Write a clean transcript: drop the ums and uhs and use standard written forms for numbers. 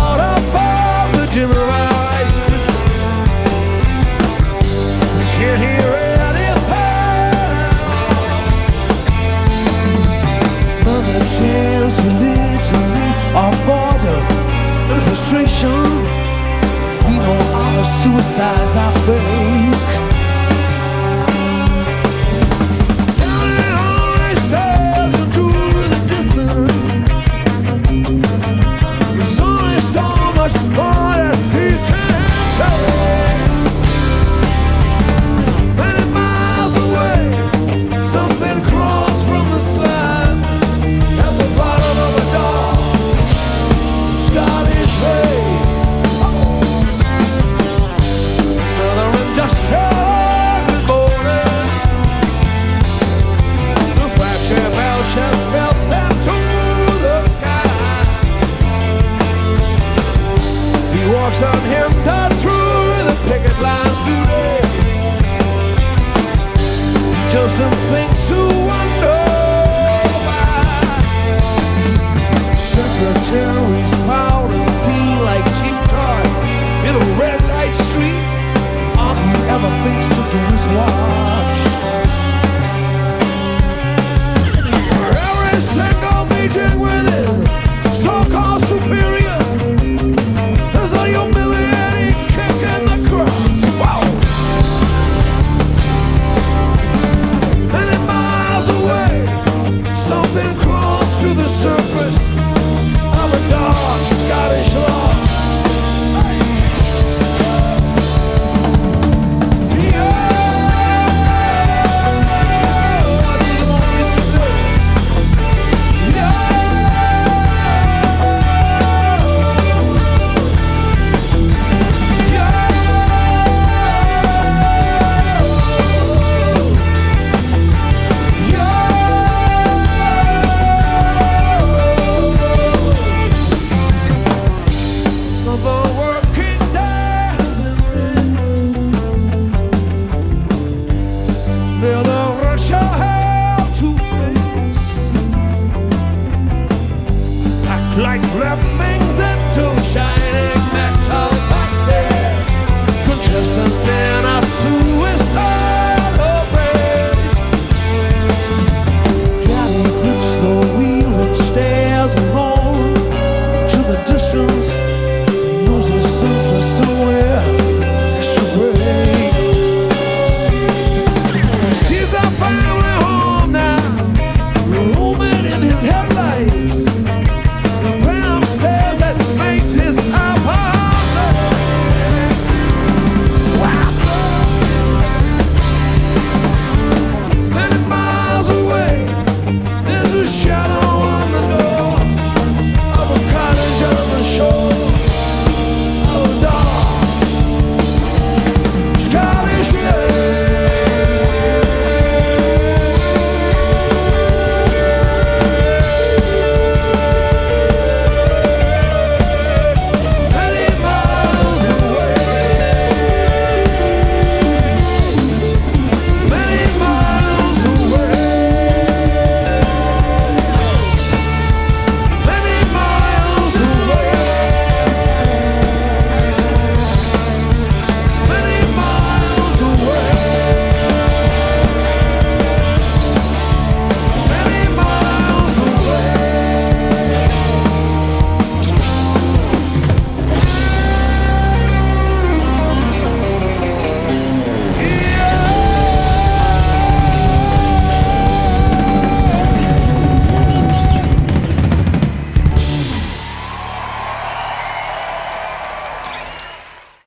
out above the dim horizons. You can't hear anything. Another chance to literally our boredom and frustration. We know all the suicides are fake. Counting all these stars into the distance. There's only so much more that he can take. Many miles away, something crawls from the slab at the bottom of a dark Scottish lake. Another industrial morning. The fracture bell just fell into the sky. He walks unhindered through the picket lines today. He doesn't think